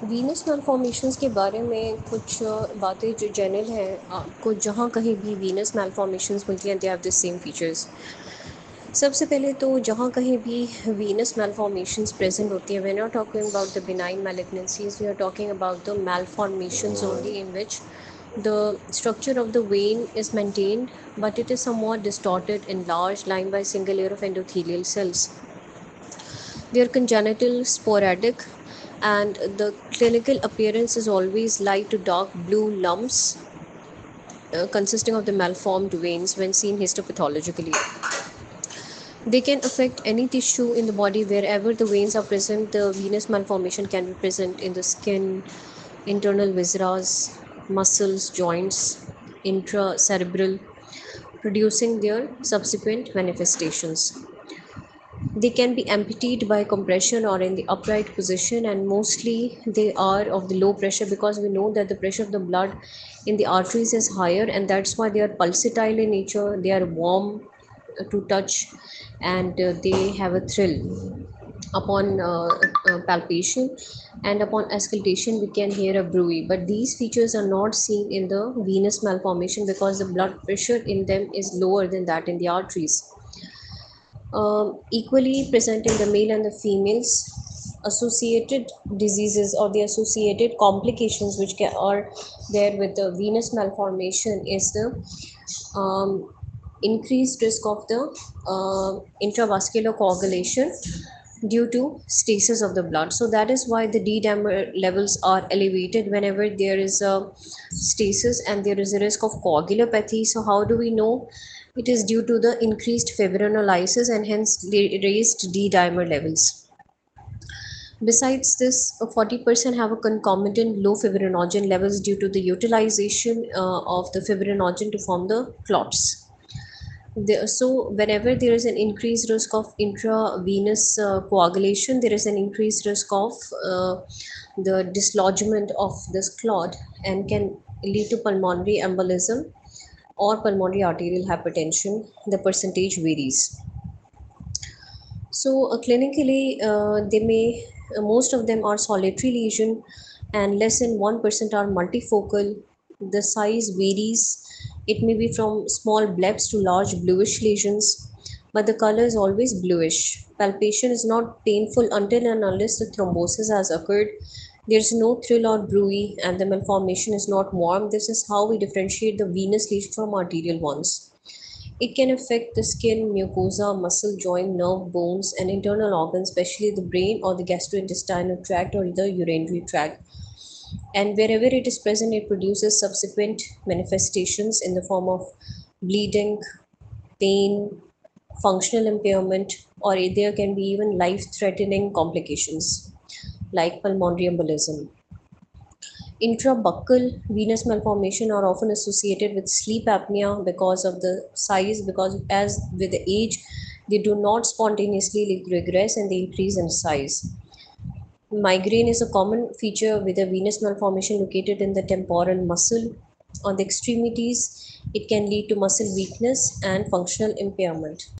Venus malformations के बारे में कुछ बातें जो जनरल हैं, आपको जहाँ कहीं भी वीनस malformations मिलती हैं, they have the same features. सबसे पहले तो जहाँ कहीं भी वीनस malformations प्रेजेंट होती हैं, we are not talking about the benign malignancies, we are talking about the malformations only, in which the structure of the vein is maintained, but it is somewhat distorted, enlarged, lined by a single layer of endothelial cells. They are congenital, sporadic, and the clinical appearance is always light to dark blue lumps consisting of the malformed veins when seen histopathologically. They can affect any tissue in the body wherever the veins are present. The venous malformation can be present in the skin, internal viscera, muscles, joints, intracerebral, producing their subsequent manifestations. They can be emptied by compression or in the upright position, and mostly they are of the low pressure, because we know that the pressure of the blood in the arteries is higher, and that's why they are pulsatile in nature. They are warm to touch, and they have a thrill upon palpation, and upon auscultation we can hear a bruit. But these features are not seen in the venous malformation because the blood pressure in them is lower than that in the arteries. Equally present in the male and the females. Associated diseases or the associated complications which are there with the venous malformation is the increased risk of the intravascular coagulation due to stasis of the blood. So that is why the D dimer levels are elevated whenever there is a stasis and there is a risk of coagulopathy. So how do we know? It is due to the increased fibrinolysis and hence raised D dimer levels. Besides this, 40% have a concomitant low fibrinogen levels due to the utilization of the fibrinogen to form the clots. So whenever there is an increased risk of intravenous coagulation, there is an increased risk of the dislodgement of this clot and can lead to pulmonary embolism or pulmonary arterial hypertension. The percentage varies. So clinically, they may most of them are solitary lesion, and less than 1% are multifocal. The size varies. It may be from small blebs to large bluish lesions, but the color is always bluish. Palpation is not painful until and unless the thrombosis has occurred. There's no thrill or bruit, and the malformation is not warm. This is how we differentiate the venous lesion from arterial ones. It can affect the skin, mucosa, muscle, joint, nerve, bones, and internal organs, especially the brain or the gastrointestinal tract or the urinary tract. And wherever it is present, it produces subsequent manifestations in the form of bleeding, pain, functional impairment, or there can be even life threatening complications like pulmonary embolism. Intrabuccal venous malformation are often associated with sleep apnea because of the size, because as with the age, they do not spontaneously regress and they increase in size. Migraine is a common feature with a venous malformation located in the temporal muscle. On the extremities, it can lead to muscle weakness and functional impairment.